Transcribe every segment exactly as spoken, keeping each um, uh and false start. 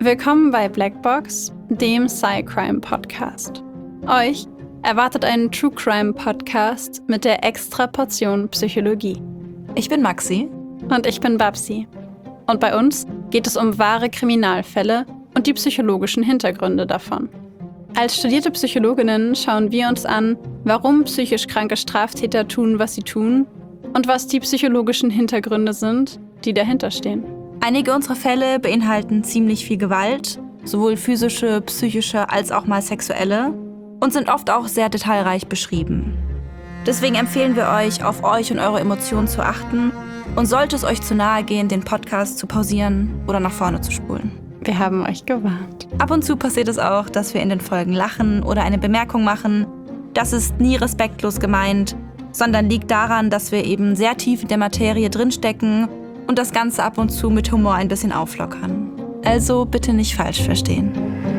Willkommen bei Blackbox, dem Sci-Crime-Podcast. Euch erwartet ein True-Crime-Podcast mit der extra Portion Psychologie. Ich bin Maxi. Und ich bin Babsi. Und bei uns geht es um wahre Kriminalfälle und die psychologischen Hintergründe davon. Als studierte Psychologinnen schauen wir uns an, warum psychisch kranke Straftäter tun, was sie tun und was die psychologischen Hintergründe sind, die dahinter stehen. Einige unserer Fälle beinhalten ziemlich viel Gewalt, sowohl physische, psychische als auch mal sexuelle, und sind oft auch sehr detailreich beschrieben. Deswegen empfehlen wir euch, auf euch und eure Emotionen zu achten und sollte es euch zu nahe gehen, den Podcast zu pausieren oder nach vorne zu spulen. Wir haben euch gewarnt. Ab und zu passiert es auch, dass wir in den Folgen lachen oder eine Bemerkung machen. Das ist nie respektlos gemeint, sondern liegt daran, dass wir eben sehr tief in der Materie drinstecken und das Ganze ab und zu mit Humor ein bisschen auflockern. Also bitte nicht falsch verstehen.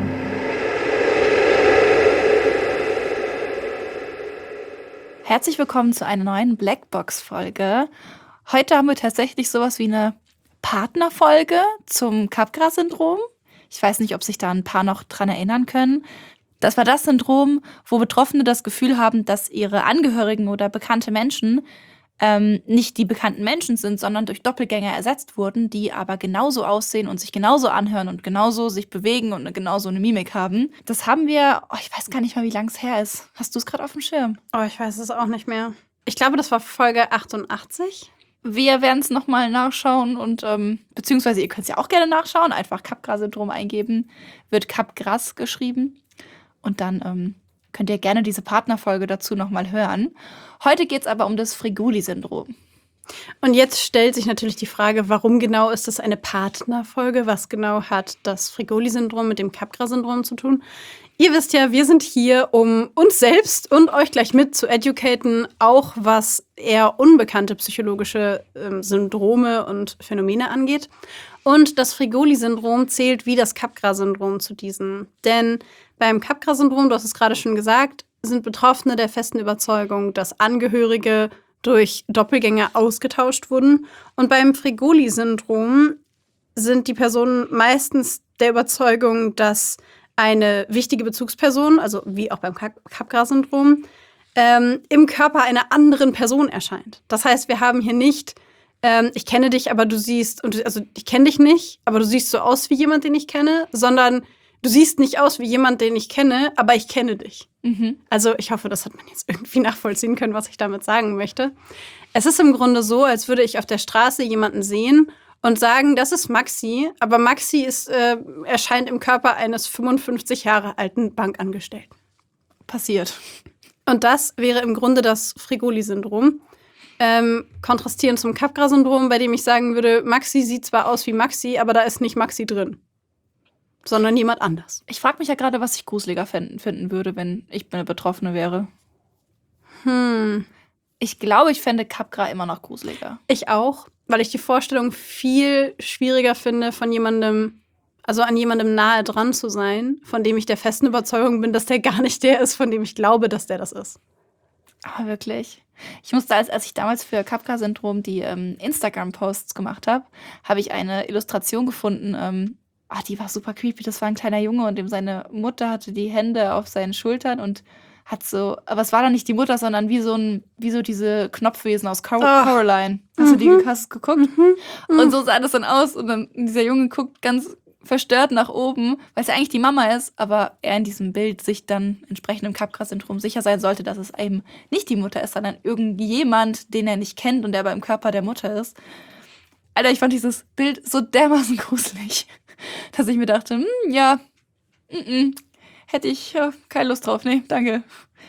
Herzlich willkommen zu einer neuen Blackbox-Folge. Heute haben wir tatsächlich sowas wie eine Partnerfolge zum Capgras-Syndrom. Ich weiß nicht, ob sich da ein paar noch dran erinnern können. Das war das Syndrom, wo Betroffene das Gefühl haben, dass ihre Angehörigen oder bekannte Menschen ähm, nicht die bekannten Menschen sind, sondern durch Doppelgänger ersetzt wurden, die aber genauso aussehen und sich genauso anhören und genauso sich bewegen und genauso eine Mimik haben. Das haben wir, oh, ich weiß gar nicht mal, wie lang es her ist. Hast du es gerade auf dem Schirm? Oh, ich weiß es auch nicht mehr. Ich glaube, das war Folge achtundachtzig. Wir werden es nochmal nachschauen und ähm, beziehungsweise ihr könnt es ja auch gerne nachschauen, einfach Capgras-Syndrom eingeben, wird Capgras geschrieben und dann ähm, könnt ihr gerne diese Partnerfolge dazu nochmal hören. Heute geht es aber um das Fregoli-Syndrom. Und jetzt stellt sich natürlich die Frage, warum genau ist das eine Partnerfolge? Was genau hat das Fregoli-Syndrom mit dem Capgras-Syndrom zu tun? Ihr wisst ja, wir sind hier, um uns selbst und euch gleich mit zu educaten, auch was eher unbekannte psychologische ähm, Syndrome und Phänomene angeht. Und das Fregoli-Syndrom zählt wie das Capgras-Syndrom zu diesen. Denn beim Capgras-Syndrom, du hast es gerade schon gesagt, sind Betroffene der festen Überzeugung, dass Angehörige durch Doppelgänger ausgetauscht wurden. Und beim Fregoli-Syndrom sind die Personen meistens der Überzeugung, dass eine wichtige Bezugsperson, also wie auch beim Capgras-Syndrom, ähm, im Körper einer anderen Person erscheint. Das heißt, wir haben hier nicht, ähm, ich kenne dich, aber du siehst, und also ich kenne dich nicht, aber du siehst so aus wie jemand, den ich kenne, sondern du siehst nicht aus wie jemand, den ich kenne, aber ich kenne dich. Mhm. Also ich hoffe, das hat man jetzt irgendwie nachvollziehen können, was ich damit sagen möchte. Es ist im Grunde so, als würde ich auf der Straße jemanden sehen und sagen, das ist Maxi, aber Maxi ist, äh, erscheint im Körper eines fünfundfünfzig Jahre alten Bankangestellten. Passiert. Und das wäre im Grunde das Fregoli-Syndrom. Ähm, kontrastierend zum Capgras-Syndrom, bei dem ich sagen würde, Maxi sieht zwar aus wie Maxi, aber da ist nicht Maxi drin, sondern jemand anders. Ich frage mich ja gerade, was ich gruseliger finden, finden würde, wenn ich eine Betroffene wäre. Hm. Ich glaube, ich fände Capgras immer noch gruseliger. Ich auch, weil ich die Vorstellung viel schwieriger finde, von jemandem, also an jemandem nahe dran zu sein, von dem ich der festen Überzeugung bin, dass der gar nicht der ist, von dem ich glaube, dass der das ist. Ah, wirklich? Ich musste, als, als ich damals für Capgras-Syndrom die ähm, Instagram-Posts gemacht habe, habe ich eine Illustration gefunden. Ähm, ah, die war super creepy. Das war ein kleiner Junge und dem seine Mutter hatte die Hände auf seinen Schultern und hat so, aber es war dann nicht die Mutter, sondern wie so ein, wie so diese Knopfwesen aus Cor- oh. Coraline. Hast mhm. du die hast geguckt? Mhm. Und so sah das dann aus. Und dann dieser Junge guckt ganz verstört nach oben, weil es ja eigentlich die Mama ist, aber er in diesem Bild sich dann entsprechend im Capgras-Syndrom sicher sein sollte, dass es eben nicht die Mutter ist, sondern irgendjemand, den er nicht kennt und der aber im Körper der Mutter ist. Alter, ich fand dieses Bild so dermaßen gruselig, dass ich mir dachte, hm, ja, m-m, hätte ich ja, keine Lust drauf. Nee, danke.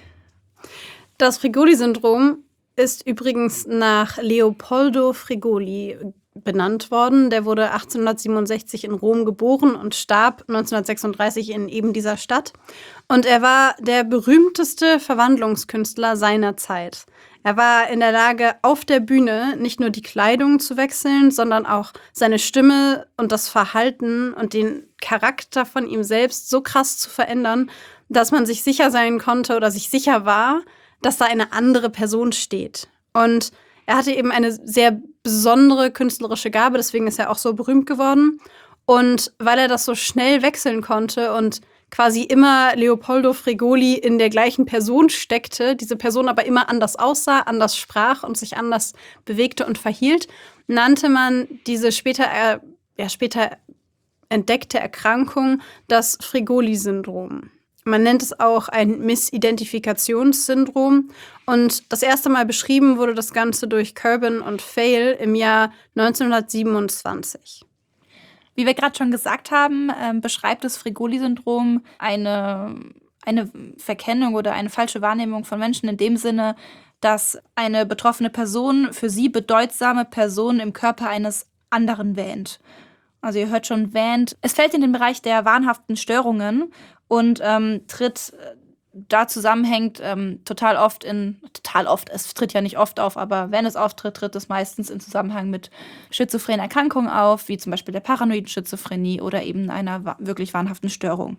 Das Fregoli-Syndrom ist übrigens nach Leopoldo Fregoli benannt worden. Der wurde achtzehnhundertsiebenundsechzig in Rom geboren und starb neunzehnhundertsechsunddreißig in eben dieser Stadt. Und er war der berühmteste Verwandlungskünstler seiner Zeit. Er war in der Lage, auf der Bühne nicht nur die Kleidung zu wechseln, sondern auch seine Stimme und das Verhalten und den Charakter von ihm selbst so krass zu verändern, dass man sich sicher sein konnte oder sich sicher war, dass da eine andere Person steht. Und er hatte eben eine sehr besondere künstlerische Gabe, deswegen ist er auch so berühmt geworden. Und weil er das so schnell wechseln konnte und quasi immer Leopoldo Fregoli in der gleichen Person steckte, diese Person aber immer anders aussah, anders sprach und sich anders bewegte und verhielt, nannte man diese später, äh, ja, später entdeckte Erkrankung das Fregoli-Syndrom. Man nennt es auch ein Missidentifikationssyndrom. Und das erste Mal beschrieben wurde das Ganze durch Corbin und Fail im Jahr neunzehnhundertsiebenundzwanzig. Wie wir gerade schon gesagt haben, ähm, beschreibt das Fregoli-Syndrom eine, eine Verkennung oder eine falsche Wahrnehmung von Menschen in dem Sinne, dass eine betroffene Person für sie bedeutsame Personen im Körper eines anderen wähnt. Also ihr hört schon, wähnt. Es fällt in den Bereich der wahnhaften Störungen und ähm, tritt da zusammenhängt ähm, total oft in, total oft, es tritt ja nicht oft auf, aber wenn es auftritt, tritt es meistens in Zusammenhang mit schizophrenen Erkrankungen auf, wie zum Beispiel der paranoiden Schizophrenie oder eben einer wa- wirklich wahnhaften Störung.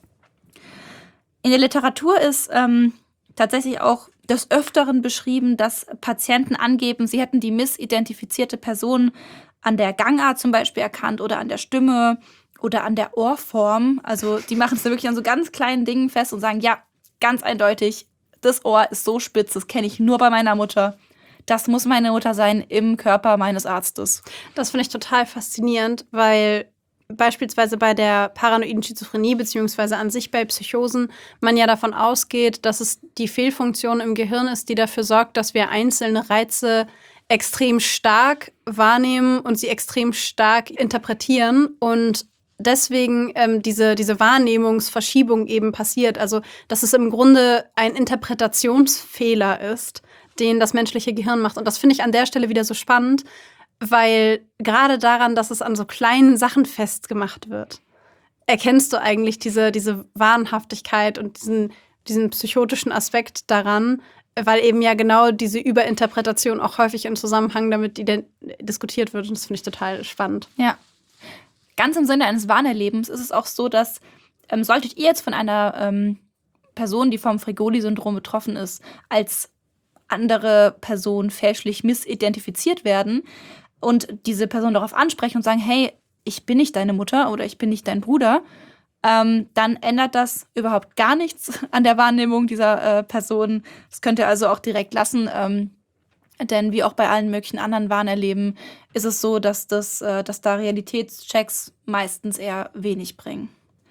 In der Literatur ist ähm, tatsächlich auch des Öfteren beschrieben, dass Patienten angeben, sie hätten die missidentifizierte Person an der Gangart zum Beispiel erkannt oder an der Stimme oder an der Ohrform. Also die machen es da wirklich an so ganz kleinen Dingen fest und sagen, ja, ganz eindeutig, das Ohr ist so spitz, das kenne ich nur bei meiner Mutter. Das muss meine Mutter sein im Körper meines Arztes. Das finde ich total faszinierend, weil beispielsweise bei der paranoiden Schizophrenie beziehungsweise an sich bei Psychosen man ja davon ausgeht, dass es die Fehlfunktion im Gehirn ist, die dafür sorgt, dass wir einzelne Reize extrem stark wahrnehmen und sie extrem stark interpretieren und deswegen ähm, diese, diese Wahrnehmungsverschiebung eben passiert. Also, dass es im Grunde ein Interpretationsfehler ist, den das menschliche Gehirn macht. Und das finde ich an der Stelle wieder so spannend, weil gerade daran, dass es an so kleinen Sachen festgemacht wird, erkennst du eigentlich diese, diese Wahnhaftigkeit und diesen, diesen psychotischen Aspekt daran, weil eben ja genau diese Überinterpretation auch häufig im Zusammenhang damit ident- diskutiert wird. Und das finde ich total spannend. Ja. Ganz im Sinne eines Warnerlebens ist es auch so, dass ähm, solltet ihr jetzt von einer ähm, Person, die vom Fregoli-Syndrom betroffen ist, als andere Person fälschlich missidentifiziert werden und diese Person darauf ansprechen und sagen, hey, ich bin nicht deine Mutter oder ich bin nicht dein Bruder, ähm, dann ändert das überhaupt gar nichts an der Wahrnehmung dieser äh, Person. Das könnt ihr also auch direkt lassen. Ähm, Denn wie auch bei allen möglichen anderen Warnerleben ist es so, dass, das, äh, dass da Realitätschecks meistens eher wenig bringen.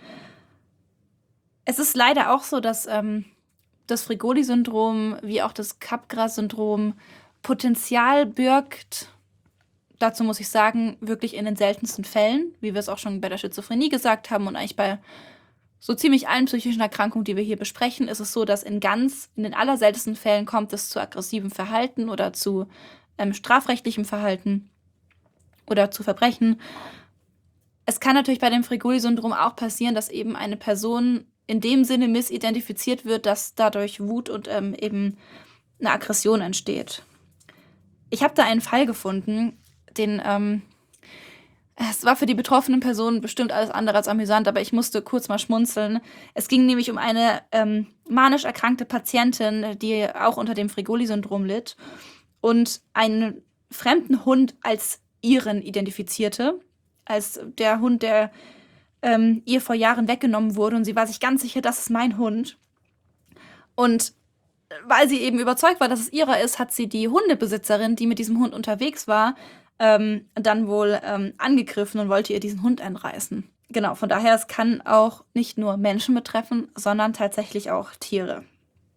Es ist leider auch so, dass ähm, das Fregoli-Syndrom wie auch das Capgras-Syndrom Potenzial birgt. Dazu muss ich sagen, wirklich in den seltensten Fällen, wie wir es auch schon bei der Schizophrenie gesagt haben und eigentlich bei so ziemlich allen psychischen Erkrankungen, die wir hier besprechen, ist es so, dass in ganz, in den allerseltensten Fällen kommt es zu aggressivem Verhalten oder zu ähm, strafrechtlichem Verhalten oder zu Verbrechen. Es kann natürlich bei dem Fregoli-Syndrom auch passieren, dass eben eine Person in dem Sinne missidentifiziert wird, dass dadurch Wut und ähm, eben eine Aggression entsteht. Ich habe da einen Fall gefunden, den ähm, es war für die betroffenen Personen bestimmt alles andere als amüsant, aber ich musste kurz mal schmunzeln. Es ging nämlich um eine ähm, manisch erkrankte Patientin, die auch unter dem Fregoli-Syndrom litt und einen fremden Hund als ihren identifizierte, als der Hund, der ähm, ihr vor Jahren weggenommen wurde. Und sie war sich ganz sicher, das ist mein Hund. Und weil sie eben überzeugt war, dass es ihrer ist, hat sie die Hundebesitzerin, die mit diesem Hund unterwegs war, ähm, dann wohl ähm, angegriffen und wollte ihr diesen Hund entreißen. Genau, von daher, es kann auch nicht nur Menschen betreffen, sondern tatsächlich auch Tiere.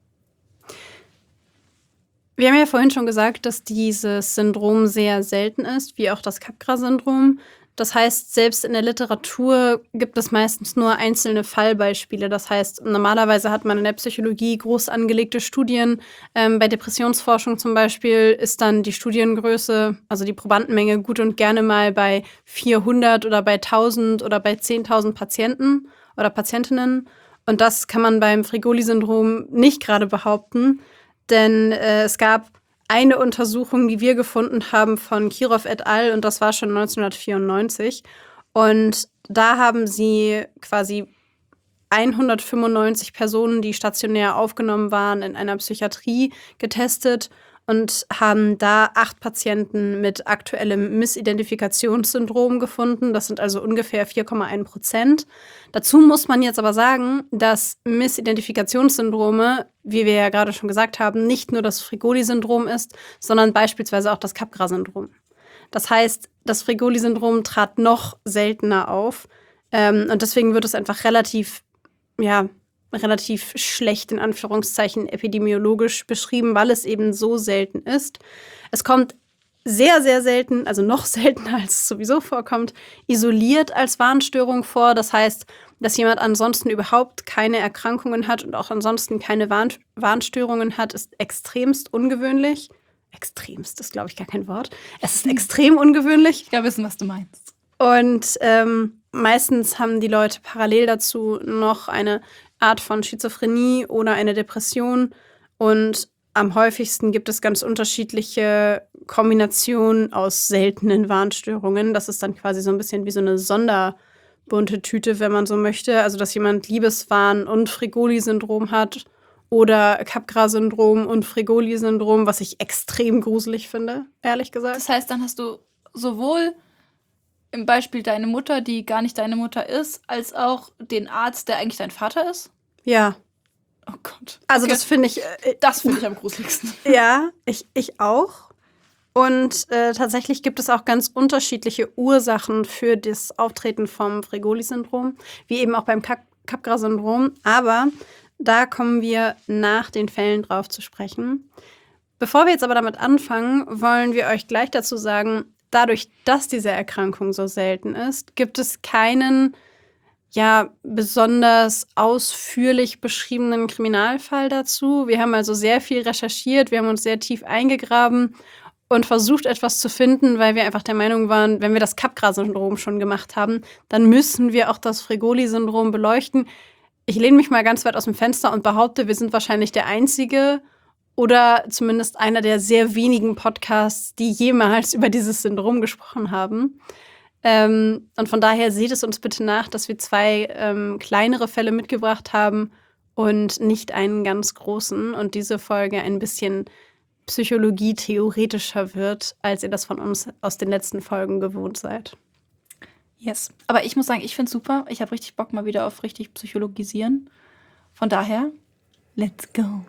Wir haben ja vorhin schon gesagt, dass dieses Syndrom sehr selten ist, wie auch das Capgras-Syndrom. Das heißt, selbst in der Literatur gibt es meistens nur einzelne Fallbeispiele. Das heißt, normalerweise hat man in der Psychologie groß angelegte Studien. Ähm, bei Depressionsforschung zum Beispiel ist dann die Studiengröße, also die Probandenmenge, gut und gerne mal bei vierhundert oder bei tausend oder bei zehntausend Patienten oder Patientinnen. Und das kann man beim Fregoli-Syndrom nicht gerade behaupten, denn äh, es gab eine Untersuchung, die wir gefunden haben von Kirov et al. Und das war schon neunzehnhundertvierundneunzig. Und da haben sie quasi hundertfünfundneunzig Personen, die stationär aufgenommen waren, in einer Psychiatrie getestet und haben da acht Patienten mit aktuellem Missidentifikationssyndrom gefunden. Das sind also ungefähr vier Komma eins Prozent. Dazu muss man jetzt aber sagen, dass Missidentifikationssyndrome, wie wir ja gerade schon gesagt haben, nicht nur das Fregoli-Syndrom ist, sondern beispielsweise auch das Capgras-Syndrom. Das heißt, das Fregoli-Syndrom trat noch seltener auf. Ähm, und deswegen wird es einfach relativ, ja, relativ schlecht in Anführungszeichen epidemiologisch beschrieben, weil es eben so selten ist. Es kommt sehr, sehr selten, also noch seltener als es sowieso vorkommt, isoliert als Warnstörung vor. Das heißt, dass jemand ansonsten überhaupt keine Erkrankungen hat und auch ansonsten keine Warn Warnstörungen hat, ist extremst ungewöhnlich. Extremst ist, glaube ich, gar kein Wort. Es ist extrem ungewöhnlich. Ich kann wissen, was du meinst. Und ähm, meistens haben die Leute parallel dazu noch eine Art von Schizophrenie oder eine Depression. Und am häufigsten gibt es ganz unterschiedliche Kombinationen aus seltenen Warnstörungen. Das ist dann quasi so ein bisschen wie so eine sonderbunte Tüte, wenn man so möchte. Also, dass jemand Liebeswahn und Fregoli-Syndrom hat oder Capgras-Syndrom und Fregoli-Syndrom, was ich extrem gruselig finde, ehrlich gesagt. Das heißt, dann hast du sowohl im Beispiel deine Mutter, die gar nicht deine Mutter ist, als auch den Arzt, der eigentlich dein Vater ist? Ja. Oh Gott. Also Okay. das finde ich, äh, Das finde ich am gruseligsten. ja, ich, ich auch. Und äh, tatsächlich gibt es auch ganz unterschiedliche Ursachen für das Auftreten vom Fregoli-Syndrom, wie eben auch beim Cap- Capgras-Syndrom. Aber da kommen wir nach den Fällen drauf zu sprechen. Bevor wir jetzt aber damit anfangen, wollen wir euch gleich dazu sagen, dadurch, dass diese Erkrankung so selten ist, gibt es keinen ja besonders ausführlich beschriebenen Kriminalfall dazu. Wir haben also sehr viel recherchiert, wir haben uns sehr tief eingegraben und versucht, etwas zu finden, weil wir einfach der Meinung waren, wenn wir das Capgras-Syndrom schon gemacht haben, dann müssen wir auch das Fregoli-Syndrom beleuchten. Ich lehne mich mal ganz weit aus dem Fenster und behaupte, wir sind wahrscheinlich der einzige oder zumindest einer der sehr wenigen Podcasts, die jemals über dieses Syndrom gesprochen haben. Ähm, und von daher seht es uns bitte nach, dass wir zwei ähm, kleinere Fälle mitgebracht haben und nicht einen ganz großen. Und diese Folge ein bisschen psychologie-theoretischer wird, als ihr das von uns aus den letzten Folgen gewohnt seid. Yes. Aber ich muss sagen, ich finde es super. Ich habe richtig Bock mal wieder auf richtig Psychologisieren. Von daher, let's go.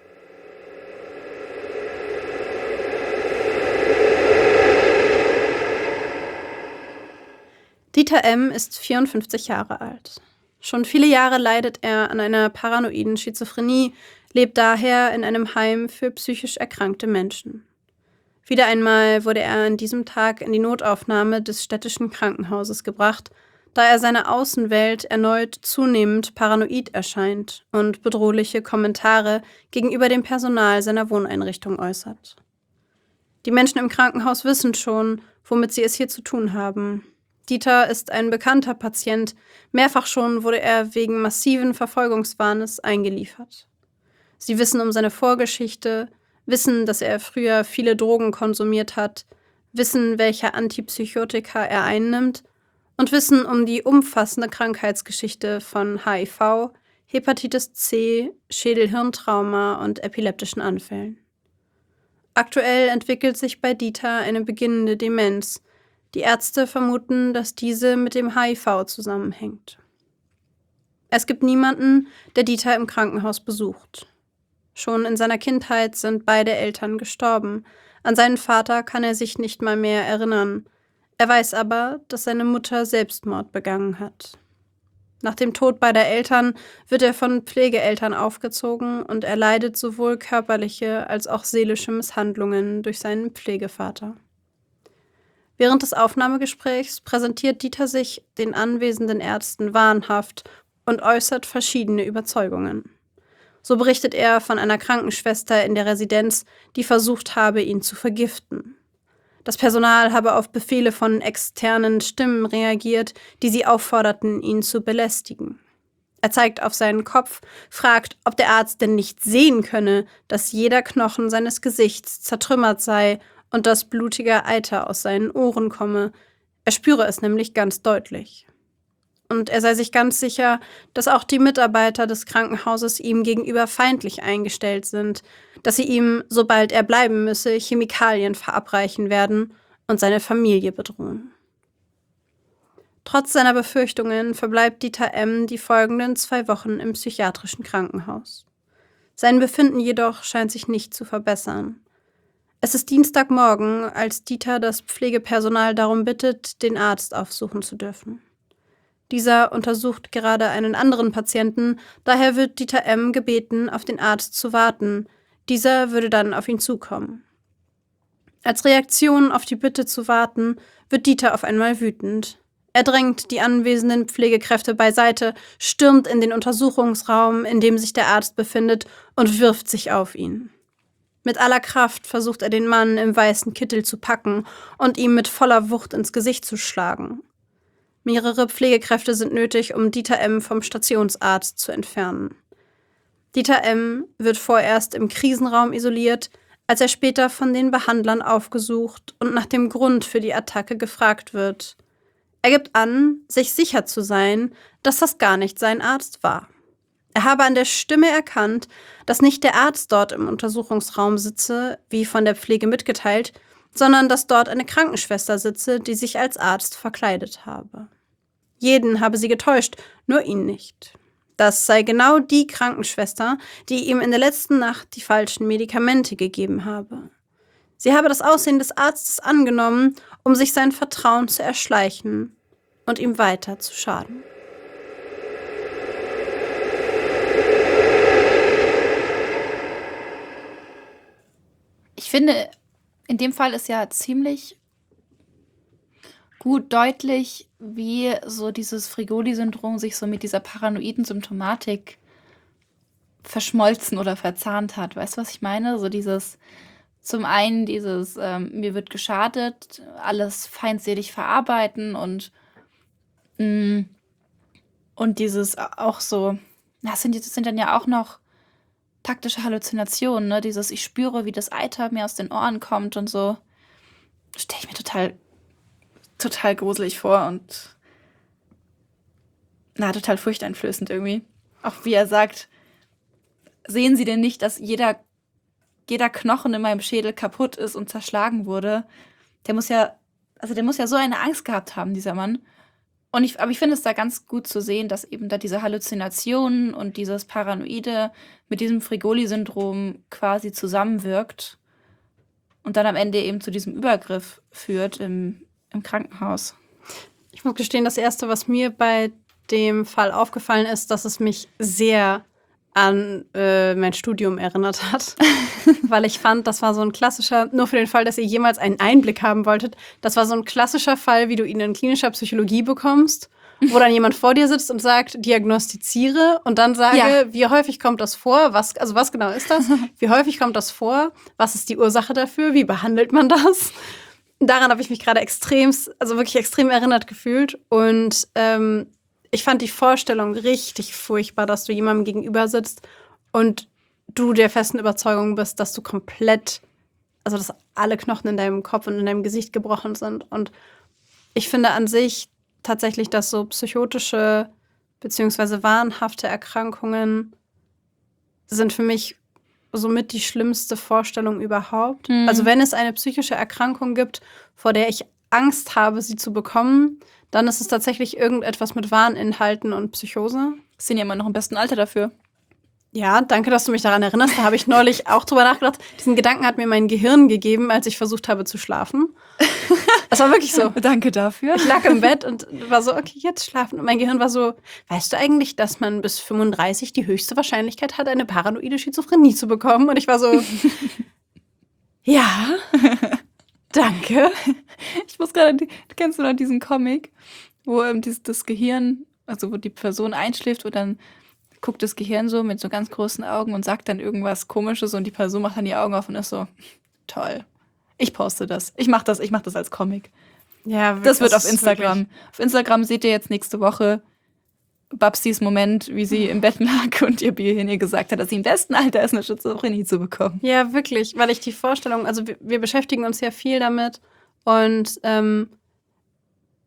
Dieter M. ist vierundfünfzig Jahre alt. Schon viele Jahre leidet er an einer paranoiden Schizophrenie, lebt daher in einem Heim für psychisch erkrankte Menschen. Wieder einmal wurde er an diesem Tag in die Notaufnahme des städtischen Krankenhauses gebracht, da er seiner Außenwelt erneut zunehmend paranoid erscheint und bedrohliche Kommentare gegenüber dem Personal seiner Wohneinrichtung äußert. Die Menschen im Krankenhaus wissen schon, womit sie es hier zu tun haben. Dieter ist ein bekannter Patient. Mehrfach schon wurde er wegen massiven Verfolgungswahnes eingeliefert. Sie wissen um seine Vorgeschichte, wissen, dass er früher viele Drogen konsumiert hat, wissen, welche Antipsychotika er einnimmt und wissen um die umfassende Krankheitsgeschichte von H I V, Hepatitis C, Schädel-Hirntrauma und epileptischen Anfällen. Aktuell entwickelt sich bei Dieter eine beginnende Demenz. Die Ärzte vermuten, dass diese mit dem H I V zusammenhängt. Es gibt niemanden, der Dieter im Krankenhaus besucht. Schon in seiner Kindheit sind beide Eltern gestorben. An seinen Vater kann er sich nicht mal mehr erinnern. Er weiß aber, dass seine Mutter Selbstmord begangen hat. Nach dem Tod beider Eltern wird er von Pflegeeltern aufgezogen und er leidet sowohl körperliche als auch seelische Misshandlungen durch seinen Pflegevater. Während des Aufnahmegesprächs präsentiert Dieter sich den anwesenden Ärzten wahnhaft und äußert verschiedene Überzeugungen. So berichtet er von einer Krankenschwester in der Residenz, die versucht habe, ihn zu vergiften. Das Personal habe auf Befehle von externen Stimmen reagiert, die sie aufforderten, ihn zu belästigen. Er zeigt auf seinen Kopf, fragt, ob der Arzt denn nicht sehen könne, dass jeder Knochen seines Gesichts zertrümmert sei und dass blutiger Eiter aus seinen Ohren komme. Er spüre es nämlich ganz deutlich. Und er sei sich ganz sicher, dass auch die Mitarbeiter des Krankenhauses ihm gegenüber feindlich eingestellt sind, dass sie ihm, sobald er bleiben müsse, Chemikalien verabreichen werden und seine Familie bedrohen. Trotz seiner Befürchtungen verbleibt Dieter M. die folgenden zwei Wochen im psychiatrischen Krankenhaus. Sein Befinden jedoch scheint sich nicht zu verbessern. Es ist Dienstagmorgen, als Dieter das Pflegepersonal darum bittet, den Arzt aufsuchen zu dürfen. Dieser untersucht gerade einen anderen Patienten, daher wird Dieter M. gebeten, auf den Arzt zu warten. Dieser würde dann auf ihn zukommen. Als Reaktion auf die Bitte zu warten, wird Dieter auf einmal wütend. Er drängt die anwesenden Pflegekräfte beiseite, stürmt in den Untersuchungsraum, in dem sich der Arzt befindet, und wirft sich auf ihn. Mit aller Kraft versucht er, den Mann im weißen Kittel zu packen und ihm mit voller Wucht ins Gesicht zu schlagen. Mehrere Pflegekräfte sind nötig, um Dieter M. vom Stationsarzt zu entfernen. Dieter M. wird vorerst im Krisenraum isoliert, als er später von den Behandlern aufgesucht und nach dem Grund für die Attacke gefragt wird. Er gibt an, sich sicher zu sein, dass das gar nicht sein Arzt war. Er habe an der Stimme erkannt, dass nicht der Arzt dort im Untersuchungsraum sitze, wie von der Pflege mitgeteilt, sondern dass dort eine Krankenschwester sitze, die sich als Arzt verkleidet habe. Jeden habe sie getäuscht, nur ihn nicht. Das sei genau die Krankenschwester, die ihm in der letzten Nacht die falschen Medikamente gegeben habe. Sie habe das Aussehen des Arztes angenommen, um sich sein Vertrauen zu erschleichen und ihm weiter zu schaden. Ich finde, in dem Fall ist ja ziemlich gut deutlich, wie so dieses Frigoli-Syndrom sich so mit dieser paranoiden Symptomatik verschmolzen oder verzahnt hat. Weißt du, was ich meine? So dieses, zum einen dieses, ähm, mir wird geschadet, alles feindselig verarbeiten und, mh, und dieses auch so, das sind, das sind dann ja auch noch taktische Halluzinationen, ne? Dieses, ich spüre, wie das Eiter mir aus den Ohren kommt und so. Stelle ich mir total, total gruselig vor und na, total furchteinflößend irgendwie. Auch wie er sagt, sehen Sie denn nicht, dass jeder, jeder Knochen in meinem Schädel kaputt ist und zerschlagen wurde? Der muss ja, also der muss ja so eine Angst gehabt haben, dieser Mann. Und ich, aber ich finde es da ganz gut zu sehen, dass eben da diese Halluzinationen und dieses Paranoide mit diesem Frigoli-Syndrom quasi zusammenwirkt und dann am Ende eben zu diesem Übergriff führt im, im Krankenhaus. Ich muss gestehen, das Erste, was mir bei dem Fall aufgefallen ist, dass es mich sehr an äh, mein Studium erinnert hat, weil ich fand, das war so ein klassischer, nur für den Fall, dass ihr jemals einen Einblick haben wolltet, das war so ein klassischer Fall, wie du ihn in klinischer Psychologie bekommst, wo dann jemand vor dir sitzt und sagt, diagnostiziere und dann sage, ja. Wie häufig kommt das vor, was, also was genau ist das, wie häufig kommt das vor, was ist die Ursache dafür, wie behandelt man das? Daran habe ich mich gerade extrem, also wirklich extrem erinnert gefühlt und ähm, ich fand die Vorstellung richtig furchtbar, dass du jemandem gegenüber sitzt und du der festen Überzeugung bist, dass du komplett, also dass alle Knochen in deinem Kopf und in deinem Gesicht gebrochen sind. Und ich finde an sich tatsächlich, dass so psychotische beziehungsweise wahnhafte Erkrankungen sind für mich somit die schlimmste Vorstellung überhaupt. Mhm. Also wenn es eine psychische Erkrankung gibt, vor der ich Angst habe, sie zu bekommen, dann ist es tatsächlich irgendetwas mit Wahninhalten und Psychose. Sind ja immer noch im besten Alter dafür. Ja, danke, dass du mich daran erinnerst. Da habe ich neulich auch drüber nachgedacht. Diesen Gedanken hat mir mein Gehirn gegeben, als ich versucht habe zu schlafen. Das war wirklich so. Danke dafür. Ich lag im Bett und war so, okay, jetzt schlafen. Und mein Gehirn war so, weißt du eigentlich, dass man bis fünfunddreißig die höchste Wahrscheinlichkeit hat, eine paranoide Schizophrenie zu bekommen? Und ich war so, ja, danke. Ich muss gerade, kennst du noch diesen Comic, wo ähm, dieses, das Gehirn, also wo die Person einschläft und dann guckt das Gehirn so mit so ganz großen Augen und sagt dann irgendwas Komisches und die Person macht dann die Augen auf und ist so, toll. Ich poste das. Ich mach das, ich mach das als Comic. Ja, das wird auf Instagram. Auf Instagram seht ihr jetzt nächste Woche Babsis Moment, wie sie im Bett lag und ihr Gehirn ihr gesagt hat, dass sie im besten Alter ist, eine Schizophrenie zu bekommen. Ja, wirklich, weil ich die Vorstellung, also wir, wir beschäftigen uns ja viel damit und ähm,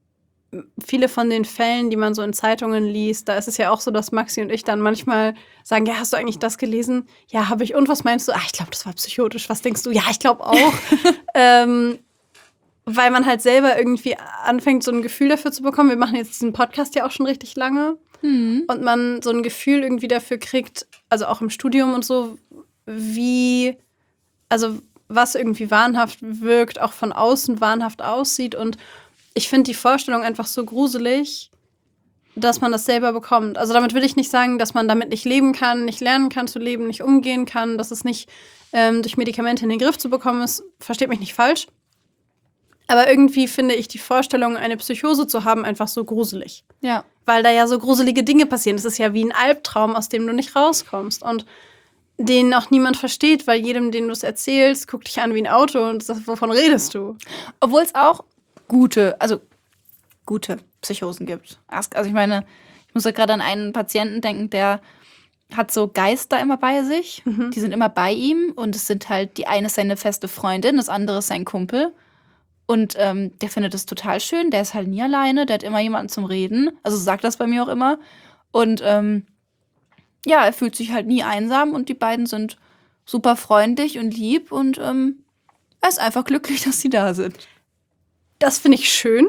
viele von den Fällen, die man so in Zeitungen liest, da ist es ja auch so, dass Maxi und ich dann manchmal sagen, ja, hast du eigentlich das gelesen? Ja, habe ich. Und was meinst du? Ah, ich glaube, das war psychotisch. Was denkst du? Ja, ich glaube auch. ähm, weil man halt selber irgendwie anfängt, so ein Gefühl dafür zu bekommen. Wir machen jetzt diesen Podcast ja auch schon richtig lange. Mhm. Und man so ein Gefühl irgendwie dafür kriegt, also auch im Studium und so, wie, also was irgendwie wahnhaft wirkt, auch von außen wahnhaft aussieht. Und ich finde die Vorstellung einfach so gruselig, dass man das selber bekommt. Also damit will ich nicht sagen, dass man damit nicht leben kann, nicht lernen kann zu leben, nicht umgehen kann, dass es nicht ähm, durch Medikamente in den Griff zu bekommen ist. Versteht mich nicht falsch. Aber irgendwie finde ich die Vorstellung, eine Psychose zu haben, einfach so gruselig. Ja. Weil da ja so gruselige Dinge passieren. Das ist ja wie ein Albtraum, aus dem du nicht rauskommst. Und den auch niemand versteht, weil jedem, den du es erzählst, guckt dich an wie ein Auto und sagt, wovon redest du? Obwohl es auch gute, also gute Psychosen gibt. Also ich meine, ich muss ja gerade an einen Patienten denken, der hat so Geister immer bei sich. Mhm. Die sind immer bei ihm und es sind halt, die eine ist seine feste Freundin, das andere ist sein Kumpel. Und ähm, der findet das total schön, der ist halt nie alleine, der hat immer jemanden zum Reden. Also sagt das bei mir auch immer. Und ähm, ja, er fühlt sich halt nie einsam und die beiden sind super freundlich und lieb und ähm, er ist einfach glücklich, dass sie da sind. Das finde ich schön.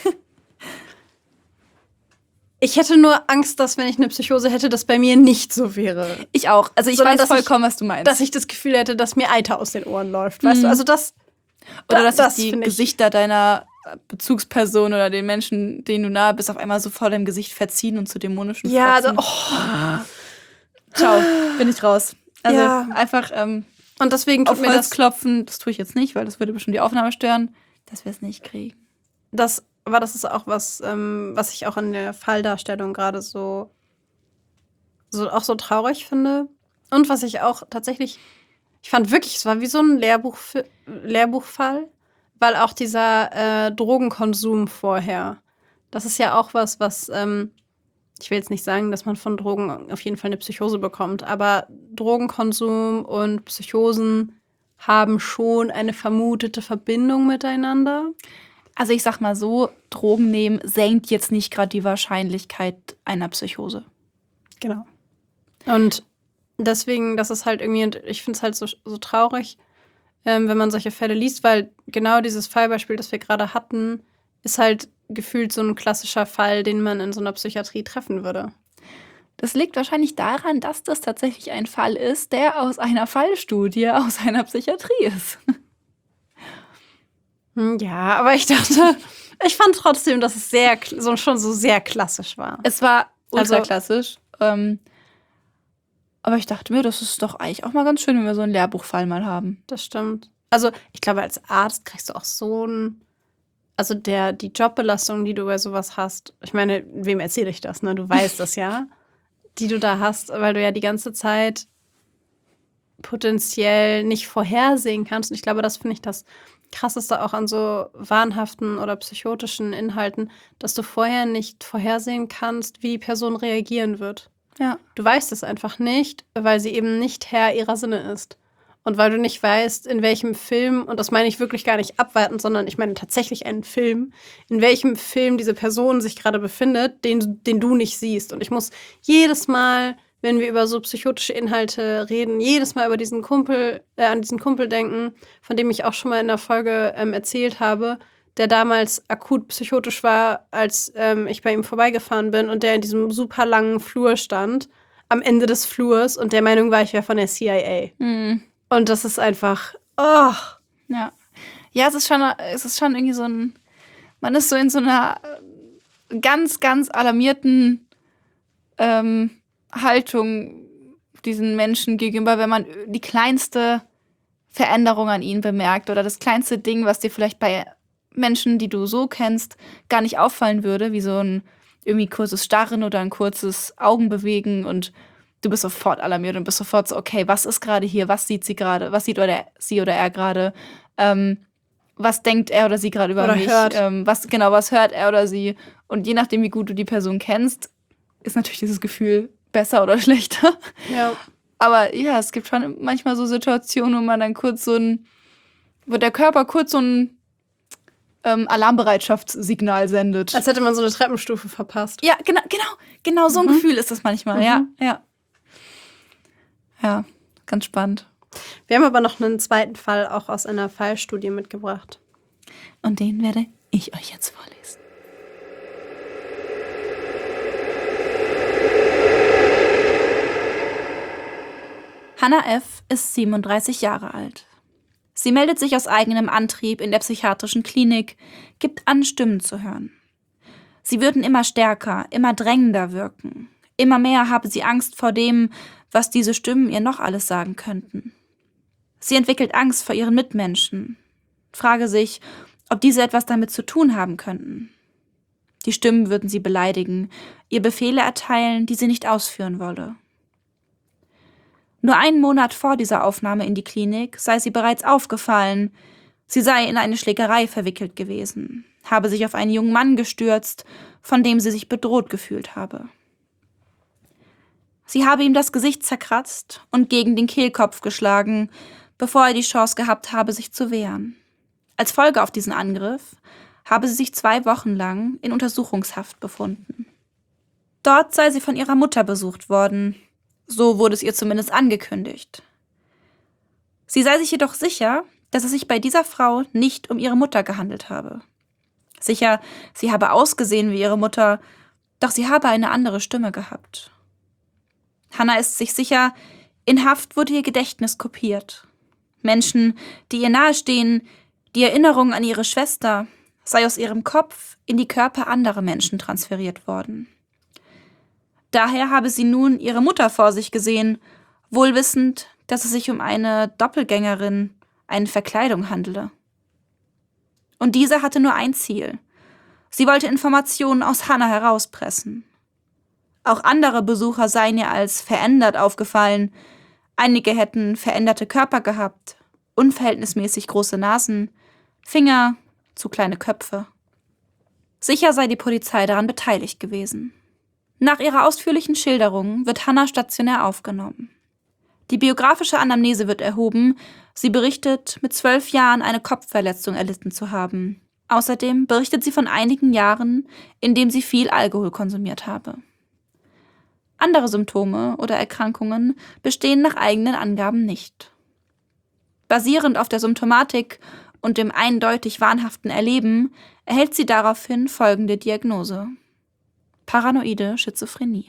Ich hätte nur Angst, dass, wenn ich eine Psychose hätte, das bei mir nicht so wäre. Ich auch. Also ich Sondern, weiß dass vollkommen, ich, was du meinst. Dass ich das Gefühl hätte, dass mir Eiter aus den Ohren läuft. Weißt Mhm. du, also das. Oder da, dass das sich die finde ich- Gesichter deiner Bezugsperson oder den Menschen, denen du nahe bist, auf einmal so vor deinem Gesicht verziehen und zu dämonischen Ja, Fotzen. da, oh. Ciao, bin ich raus. Also Ja. einfach ähm, Und deswegen tut auf mir Holz das, klopfen, das tue ich jetzt nicht, weil das würde bestimmt die Aufnahme stören, dass wir es nicht kriegen. das, aber das ist auch was, ähm, was ich auch in der Falldarstellung gerade so, so auch so traurig finde. Und was ich auch tatsächlich, ich fand wirklich, es war wie so ein Lehrbuch, Lehrbuchfall, weil auch dieser äh, Drogenkonsum vorher, das ist ja auch was, was, ähm, ich will jetzt nicht sagen, dass man von Drogen auf jeden Fall eine Psychose bekommt, aber Drogenkonsum und Psychosen haben schon eine vermutete Verbindung miteinander. Also ich sag mal so, Drogen nehmen senkt jetzt nicht gerade die Wahrscheinlichkeit einer Psychose. Genau. Und deswegen, das ist halt irgendwie, und ich finde es halt so, so traurig, ähm, wenn man solche Fälle liest, weil genau dieses Fallbeispiel, das wir gerade hatten, ist halt gefühlt so ein klassischer Fall, den man in so einer Psychiatrie treffen würde. Das liegt wahrscheinlich daran, dass das tatsächlich ein Fall ist, der aus einer Fallstudie aus einer Psychiatrie ist. Hm, ja, aber ich dachte, ich fand trotzdem, dass es sehr, kl- so, schon so sehr klassisch war. Es war ultra Also- klassisch. Ähm, aber ich dachte mir, das ist doch eigentlich auch mal ganz schön, wenn wir so einen Lehrbuchfall mal haben. Das stimmt. Also, ich glaube, als Arzt kriegst du auch so ein. Also, der, die Jobbelastung, die du bei sowas hast, ich meine, wem erzähle ich das, ne? Du weißt das ja, die du da hast, weil du ja die ganze Zeit potenziell nicht vorhersehen kannst. Und ich glaube, das finde ich das Krasseste auch an so wahnhaften oder psychotischen Inhalten, dass du vorher nicht vorhersehen kannst, wie die Person reagieren wird. Ja. Du weißt es einfach nicht, weil sie eben nicht Herr ihrer Sinne ist. Und weil du nicht weißt, in welchem Film, und das meine ich wirklich gar nicht abwertend, sondern ich meine tatsächlich einen Film, in welchem Film diese Person sich gerade befindet, den, den du nicht siehst. Und ich muss jedes Mal, wenn wir über so psychotische Inhalte reden, jedes Mal über diesen Kumpel, äh, an diesen Kumpel denken, von dem ich auch schon mal in der Folge ähm, erzählt habe, der damals akut psychotisch war, als ähm, ich bei ihm vorbeigefahren bin und der in diesem super langen Flur stand, am Ende des Flurs und der Meinung war, ich wäre von der C I A. Mhm. Und das ist einfach, oh, Ja. Ja, es ist schon, es ist schon irgendwie so ein, man ist so in so einer äh, ganz, ganz alarmierten ähm, Haltung diesen Menschen gegenüber, wenn man die kleinste Veränderung an ihnen bemerkt oder das kleinste Ding, was dir vielleicht bei Menschen, die du so kennst, gar nicht auffallen würde, wie so ein irgendwie kurzes Starren oder ein kurzes Augenbewegen und du bist sofort alarmiert und bist sofort so, okay, was ist gerade hier, was sieht sie gerade, was sieht oder sie oder er gerade, ähm, was denkt er oder sie gerade über Oder mich, hört. Ähm, was genau, was hört er oder sie und je nachdem, wie gut du die Person kennst, ist natürlich dieses Gefühl besser oder schlechter. ja. Aber ja, es gibt schon manchmal so Situationen, wo man dann kurz so ein, wo der Körper kurz so ein, ähm, Alarmbereitschaftssignal sendet. Als hätte man so eine Treppenstufe verpasst. Ja, genau, genau, genau so ein Mhm. Gefühl ist das manchmal, Mhm. ja, ja. Ja, ganz spannend. Wir haben aber noch einen zweiten Fall auch aus einer Fallstudie mitgebracht. Und den werde ich euch jetzt vorlesen. Hannah F. ist siebenunddreißig Jahre alt. Sie meldet sich aus eigenem Antrieb in der psychiatrischen Klinik, gibt an, Stimmen zu hören. Sie würden immer stärker, immer drängender wirken. Immer mehr habe sie Angst vor dem, was diese Stimmen ihr noch alles sagen könnten. Sie entwickelt Angst vor ihren Mitmenschen, frage sich, ob diese etwas damit zu tun haben könnten. Die Stimmen würden sie beleidigen, ihr Befehle erteilen, die sie nicht ausführen wolle. Nur einen Monat vor dieser Aufnahme in die Klinik sei sie bereits aufgefallen. Sie sei in eine Schlägerei verwickelt gewesen, habe sich auf einen jungen Mann gestürzt, von dem sie sich bedroht gefühlt habe. Sie habe ihm das Gesicht zerkratzt und gegen den Kehlkopf geschlagen, bevor er die Chance gehabt habe, sich zu wehren. Als Folge auf diesen Angriff habe sie sich zwei Wochen lang in Untersuchungshaft befunden. Dort sei sie von ihrer Mutter besucht worden. So wurde es ihr zumindest angekündigt. Sie sei sich jedoch sicher, dass es sich bei dieser Frau nicht um ihre Mutter gehandelt habe. Sicher, sie habe ausgesehen wie ihre Mutter, doch sie habe eine andere Stimme gehabt. Hannah ist sich sicher, in Haft wurde ihr Gedächtnis kopiert. Menschen, die ihr nahestehen, die Erinnerung an ihre Schwester, sei aus ihrem Kopf in die Körper anderer Menschen transferiert worden. Daher habe sie nun ihre Mutter vor sich gesehen, wohl wissend, dass es sich um eine Doppelgängerin, eine Verkleidung handele. Und diese hatte nur ein Ziel. Sie wollte Informationen aus Hannah herauspressen. Auch andere Besucher seien ihr als verändert aufgefallen. Einige hätten veränderte Körper gehabt, unverhältnismäßig große Nasen, Finger, zu kleine Köpfe. Sicher sei die Polizei daran beteiligt gewesen. Nach ihrer ausführlichen Schilderung wird Hannah stationär aufgenommen. Die biografische Anamnese wird erhoben. Sie berichtet, mit zwölf Jahren eine Kopfverletzung erlitten zu haben. Außerdem berichtet sie von einigen Jahren, in denen sie viel Alkohol konsumiert habe. Andere Symptome oder Erkrankungen bestehen nach eigenen Angaben nicht. Basierend auf der Symptomatik und dem eindeutig wahnhaften Erleben erhält sie daraufhin folgende Diagnose: Paranoide Schizophrenie.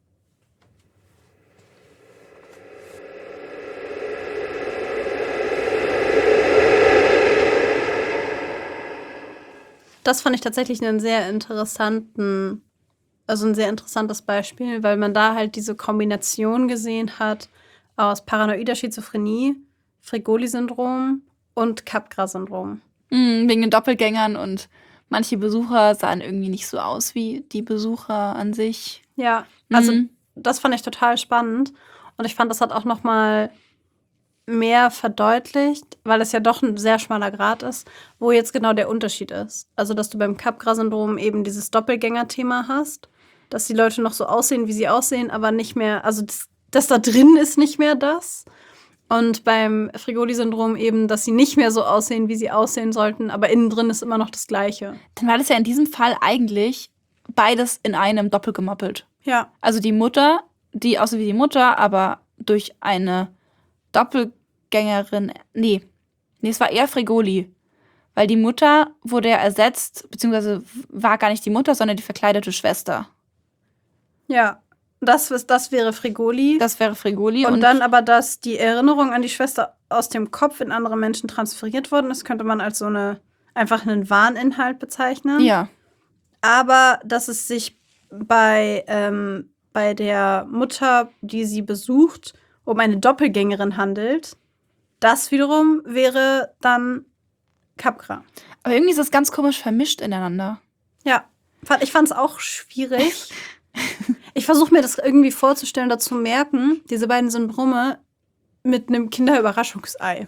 Das fand ich tatsächlich einen sehr interessanten, also ein sehr interessantes Beispiel, weil man da halt diese Kombination gesehen hat aus paranoider Schizophrenie, Fregoli-Syndrom und Capgras-Syndrom. Mm, wegen den Doppelgängern, und manche Besucher sahen irgendwie nicht so aus wie die Besucher an sich. Ja, also Mhm. das fand ich total spannend und ich fand, das hat auch noch mal mehr verdeutlicht, weil es ja doch ein sehr schmaler Grat ist, wo jetzt genau der Unterschied ist. Also, dass du beim Capgras-Syndrom eben dieses Doppelgänger-Thema hast, dass die Leute noch so aussehen, wie sie aussehen, aber nicht mehr, also das, das da drin ist nicht mehr das. Und beim Fregoli-Syndrom eben, dass sie nicht mehr so aussehen, wie sie aussehen sollten, aber innen drin ist immer noch das Gleiche. Dann war das ja in diesem Fall eigentlich beides in einem doppelt gemoppelt. Ja. Also die Mutter, die aussieht wie die Mutter, aber durch eine Doppelgängerin, nee, nee, es war eher Fregoli. Weil die Mutter wurde ja ersetzt, beziehungsweise war gar nicht die Mutter, sondern die verkleidete Schwester. Ja, das, ist- das wäre Fregoli. Das wäre Fregoli. Und, dann aber, dass die Erinnerung an die Schwester aus dem Kopf in andere Menschen transferiert worden ist, könnte man als so eine einfach einen Wahninhalt bezeichnen. Ja. Aber dass es sich bei, ähm, bei der Mutter, die sie besucht, um eine Doppelgängerin handelt, das wiederum wäre dann Capgras. Aber irgendwie ist das ganz komisch vermischt ineinander. Ja, fand- ich fand es auch schwierig. Ich versuche mir das irgendwie vorzustellen, dazu merken, diese beiden Syndrome mit einem Kinderüberraschungsei.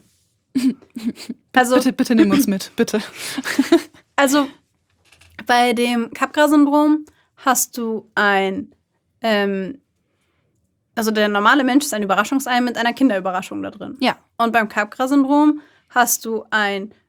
Also, Bitte, bitte nimm uns mit, bitte. also bei dem Capgras-Syndrom hast du ein, ähm, also der normale Mensch ist ein Überraschungsei mit einer Kinderüberraschung da drin. Ja. Und beim Capgras-Syndrom hast du ein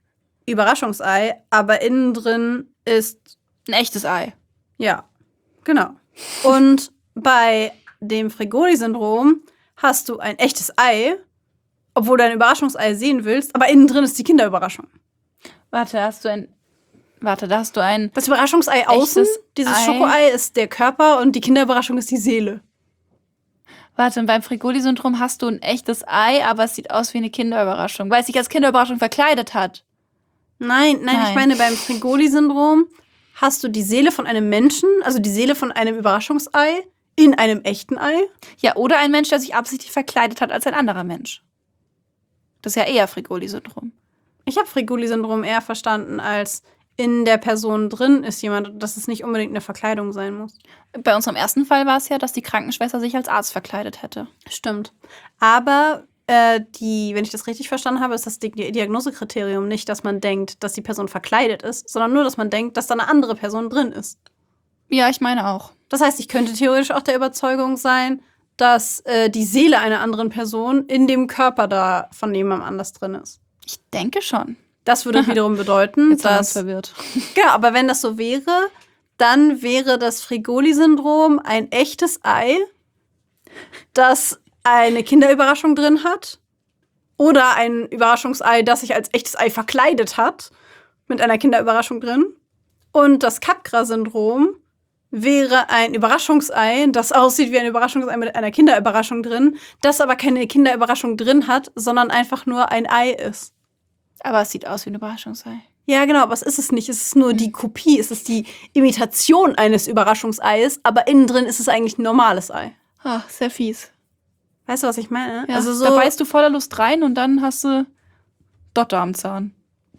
Überraschungsei, aber innen drin ist, Ein echtes Ei. ja, genau. Und bei dem Fregoli-Syndrom hast du ein echtes Ei, obwohl du ein Überraschungsei sehen willst, aber innen drin ist die Kinderüberraschung. Warte, hast du ein. Warte, da hast du ein. Das Überraschungsei außen, Echtes dieses Ei. Schokoei, ist der Körper und die Kinderüberraschung ist die Seele. Warte, und beim Fregoli-Syndrom hast du ein echtes Ei, aber es sieht aus wie eine Kinderüberraschung, weil es sich als Kinderüberraschung verkleidet hat. Nein, nein, ich Nein. meine, beim Fregoli-Syndrom hast du die Seele von einem Menschen, also die Seele von einem Überraschungsei, in einem echten Ei. Ja, oder ein Mensch, der sich absichtlich verkleidet hat als ein anderer Mensch. Das ist ja eher Fregoli-Syndrom. Ich habe Fregoli-Syndrom eher verstanden als in der Person drin ist jemand, dass es nicht unbedingt eine Verkleidung sein muss. Bei unserem ersten Fall war es ja, dass die Krankenschwester sich als Arzt verkleidet hätte. Stimmt. Aber äh, die, wenn ich das richtig verstanden habe, ist das Di- Diagnosekriterium nicht, dass man denkt, dass die Person verkleidet ist, sondern nur, dass man denkt, dass da eine andere Person drin ist. Ja, ich meine auch. Das heißt, ich könnte theoretisch auch der Überzeugung sein, dass äh, die Seele einer anderen Person in dem Körper da von jemandem anders drin ist. Ich denke schon. Das würde wiederum bedeuten, Jetzt haben wir uns dass. verwirrt. Ja, aber wenn das so wäre, dann wäre das Fregoli-Syndrom ein echtes Ei, das eine Kinderüberraschung drin hat. Oder ein Überraschungsei, das sich als echtes Ei verkleidet hat, mit einer Kinderüberraschung drin. Und das Capgras-Syndrom wäre ein Überraschungsei, das aussieht wie ein Überraschungsei mit einer Kinderüberraschung drin, das aber keine Kinderüberraschung drin hat, sondern einfach nur ein Ei ist. Aber es sieht aus wie ein Überraschungsei. Ja, genau, aber es ist es nicht. Es ist nur die Kopie, es ist die Imitation eines Überraschungseies, aber innen drin ist es eigentlich ein normales Ei. Ah, sehr fies. Weißt du, was ich meine? Ja, Also so, da beißt du voller Lust rein und dann hast du Dotter am Zahn.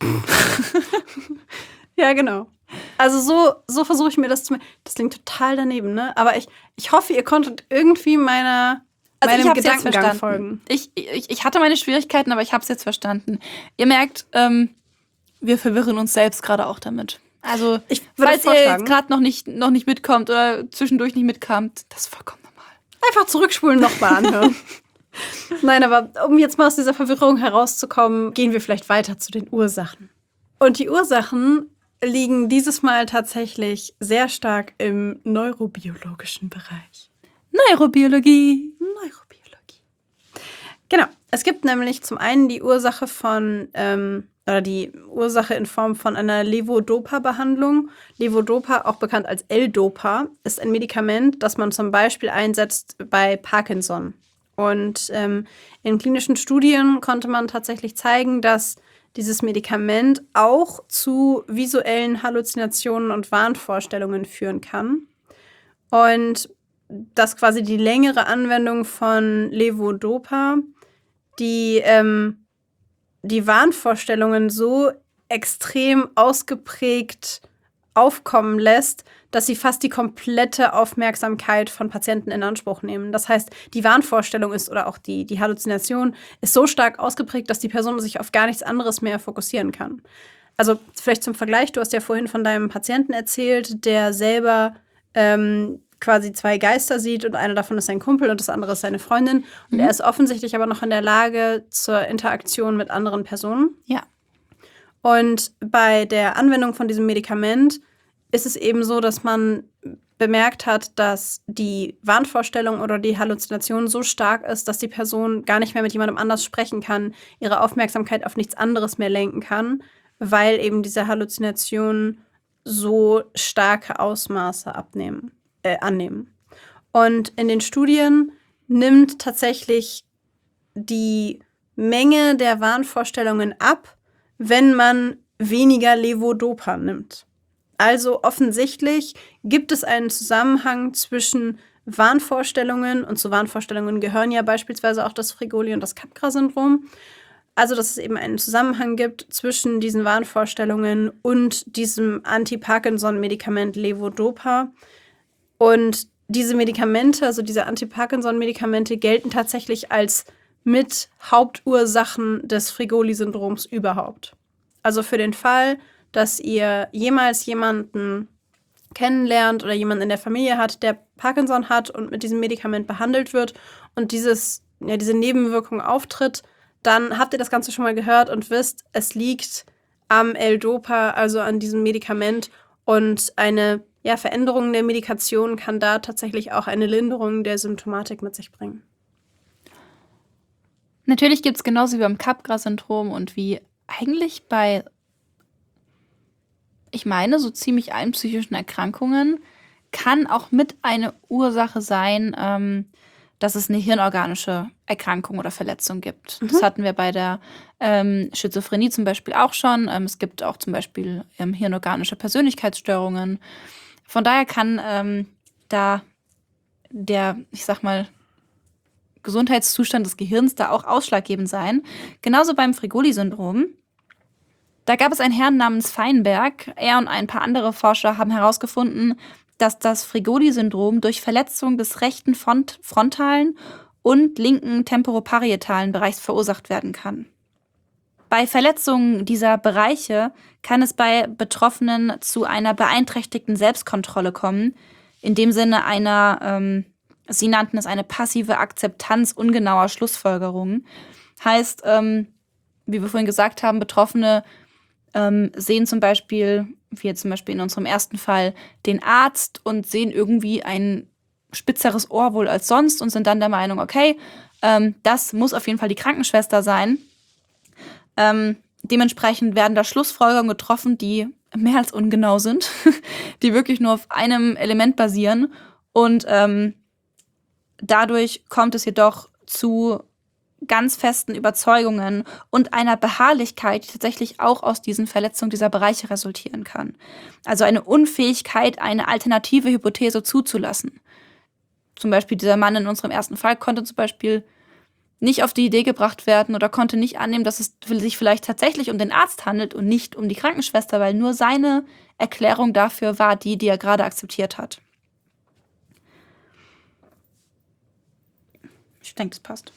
ja, genau. Also so, so versuche ich mir das zu. Das klingt total daneben, ne? Aber ich, ich hoffe, ihr konntet irgendwie meiner, Also ich meinem hab's jetzt Gedankengang verstanden. folgen. Ich, ich, ich hatte meine Schwierigkeiten, aber ich habe es jetzt verstanden. Ihr merkt, ähm, wir verwirren uns selbst gerade auch damit. Also, Ich würde falls ihr vorschlagen, jetzt gerade noch nicht, noch nicht mitkommt oder zwischendurch nicht mitkamt, das ist vollkommen normal. einfach zurückspulen, nochmal anhören. Nein, aber um jetzt mal aus dieser Verwirrung herauszukommen, gehen wir vielleicht weiter zu den Ursachen. Und die Ursachen liegen dieses Mal tatsächlich sehr stark im neurobiologischen Bereich. Neurobiologie. Neurobiologie. Genau. Es gibt nämlich zum einen die Ursache von, ähm, oder die Ursache in Form von einer Levodopa-Behandlung. Levodopa, auch bekannt als L-Dopa, ist ein Medikament, das man zum Beispiel einsetzt bei Parkinson. Und ähm, in klinischen Studien konnte man tatsächlich zeigen, dass dieses Medikament auch zu visuellen Halluzinationen und Wahnvorstellungen führen kann. Und dass quasi die längere Anwendung von Levodopa die, ähm, die Wahnvorstellungen so extrem ausgeprägt aufkommen lässt, dass sie fast die komplette Aufmerksamkeit von Patienten in Anspruch nehmen. Das heißt, die Wahnvorstellung ist oder auch die, die Halluzination ist so stark ausgeprägt, dass die Person sich auf gar nichts anderes mehr fokussieren kann. Also vielleicht zum Vergleich, du hast ja vorhin von deinem Patienten erzählt, der selber ähm, quasi zwei Geister sieht und einer davon ist sein Kumpel und das andere ist seine Freundin. Und Mhm. er ist offensichtlich aber noch in der Lage zur Interaktion mit anderen Personen. Ja. Und bei der Anwendung von diesem Medikament ist es eben so, dass man bemerkt hat, dass die Wahnvorstellung oder die Halluzination so stark ist, dass die Person gar nicht mehr mit jemandem anders sprechen kann, ihre Aufmerksamkeit auf nichts anderes mehr lenken kann, weil eben diese Halluzinationen so starke Ausmaße abnehmen, äh, annehmen. Und in den Studien nimmt tatsächlich die Menge der Wahnvorstellungen ab, wenn man weniger Levodopa nimmt. Also offensichtlich gibt es einen Zusammenhang zwischen Wahnvorstellungen, und zu Wahnvorstellungen gehören ja beispielsweise auch das Fregoli- und das Capgras-Syndrom. Also, dass es eben einen Zusammenhang gibt zwischen diesen Wahnvorstellungen und diesem Anti-Parkinson-Medikament Levodopa. Und diese Medikamente, also diese Anti-Parkinson-Medikamente, gelten tatsächlich als mit Hauptursachen des Fregoli-Syndroms überhaupt. Also für den Fall, dass ihr jemals jemanden kennenlernt oder jemanden in der Familie hat, der Parkinson hat und mit diesem Medikament behandelt wird und dieses, ja, diese Nebenwirkung auftritt, dann habt ihr das Ganze schon mal gehört und wisst, es liegt am L-Dopa, also an diesem Medikament. Und eine ja, Veränderung der Medikation kann da tatsächlich auch eine Linderung der Symptomatik mit sich bringen. Natürlich gibt es genauso wie beim Capgras-Syndrom und wie eigentlich bei, ich meine, so ziemlich allen psychischen Erkrankungen, kann auch mit eine Ursache sein, ähm, dass es eine hirnorganische Erkrankung oder Verletzung gibt. Das hatten wir bei der ähm, Schizophrenie zum Beispiel auch schon. Ähm, es gibt auch zum Beispiel ähm, hirnorganische Persönlichkeitsstörungen. Von daher kann ähm, da der, ich sag mal, Gesundheitszustand des Gehirns da auch ausschlaggebend sein. Genauso beim Fregoli-Syndrom. Da gab es einen Herrn namens Feinberg. Er und ein paar andere Forscher haben herausgefunden, dass das Fregoli-Syndrom durch Verletzung des rechten front- frontalen und linken temporoparietalen Bereichs verursacht werden kann. Bei Verletzungen dieser Bereiche kann es bei Betroffenen zu einer beeinträchtigten Selbstkontrolle kommen, in dem Sinne einer, ähm, sie nannten es eine passive Akzeptanz ungenauer Schlussfolgerungen. Heißt, ähm, wie wir vorhin gesagt haben, Betroffene ähm, sehen zum Beispiel, wie jetzt zum Beispiel in unserem ersten Fall, den Arzt und sehen irgendwie ein spitzeres Ohr wohl als sonst und sind dann der Meinung, okay, ähm, das muss auf jeden Fall die Krankenschwester sein. Ähm, dementsprechend werden da Schlussfolgerungen getroffen, die mehr als ungenau sind, die wirklich nur auf einem Element basieren. Und ähm, dadurch kommt es jedoch zu ganz festen Überzeugungen und einer Beharrlichkeit, die tatsächlich auch aus diesen Verletzungen dieser Bereiche resultieren kann. Also eine Unfähigkeit, eine alternative Hypothese zuzulassen. Zum Beispiel dieser Mann in unserem ersten Fall konnte zum Beispiel nicht auf die Idee gebracht werden oder konnte nicht annehmen, dass es sich vielleicht tatsächlich um den Arzt handelt und nicht um die Krankenschwester, weil nur seine Erklärung dafür war die, die er gerade akzeptiert hat. Ich denke, das passt.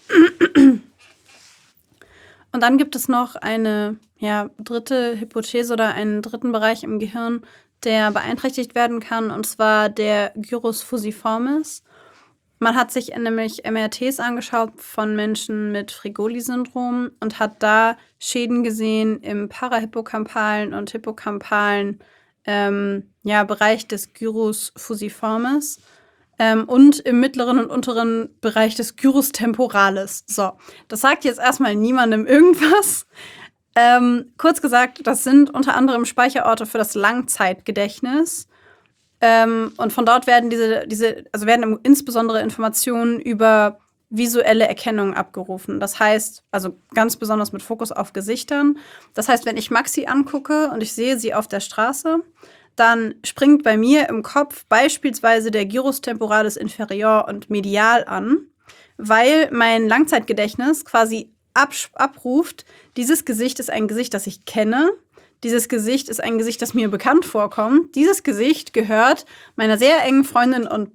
Und dann gibt es noch eine ja, dritte Hypothese oder einen dritten Bereich im Gehirn, der beeinträchtigt werden kann, und zwar der Gyrus fusiformis. Man hat sich nämlich M R Ts angeschaut von Menschen mit Fregoli-Syndrom und hat da Schäden gesehen im parahippocampalen und hippocampalen ähm, ja, Bereich des Gyrus fusiformis. Ähm, und im mittleren und unteren Bereich des Gyrus temporalis. So, das sagt jetzt erstmal niemandem irgendwas. Ähm, kurz gesagt, das sind unter anderem Speicherorte für das Langzeitgedächtnis. Ähm, und von dort werden diese, diese, also werden insbesondere Informationen über visuelle Erkennung abgerufen. Das heißt, also ganz besonders mit Fokus auf Gesichtern. Das heißt, wenn ich Maxi angucke und ich sehe sie auf der Straße, dann springt bei mir im Kopf beispielsweise der Gyrus temporalis inferior und medial an, weil mein Langzeitgedächtnis quasi ab- abruft, dieses Gesicht ist ein Gesicht, das ich kenne. Dieses Gesicht ist ein Gesicht, das mir bekannt vorkommt. Dieses Gesicht gehört meiner sehr engen Freundin und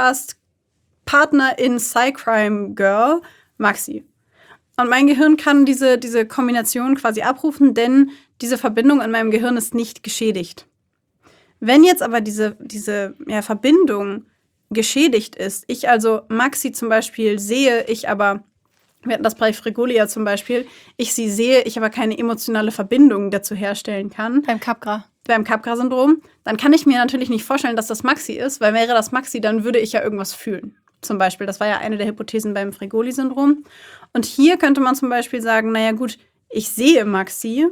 Podcast-Partnerin Cycrime Girl, Maxi. Und mein Gehirn kann diese, diese Kombination quasi abrufen, denn diese Verbindung in meinem Gehirn ist nicht geschädigt. Wenn jetzt aber diese, diese ja, Verbindung geschädigt ist, ich also Maxi zum Beispiel sehe, ich aber, wir hatten das bei Fregoli zum Beispiel, ich sie sehe, ich aber keine emotionale Verbindung dazu herstellen kann. Beim Capgras. Beim Capgras-Syndrom, dann kann ich mir natürlich nicht vorstellen, dass das Maxi ist, weil wäre das Maxi, dann würde ich ja irgendwas fühlen. Zum Beispiel, das war ja eine der Hypothesen beim Fregoli-Syndrom. Und hier könnte man zum Beispiel sagen, naja gut, ich sehe Maxi,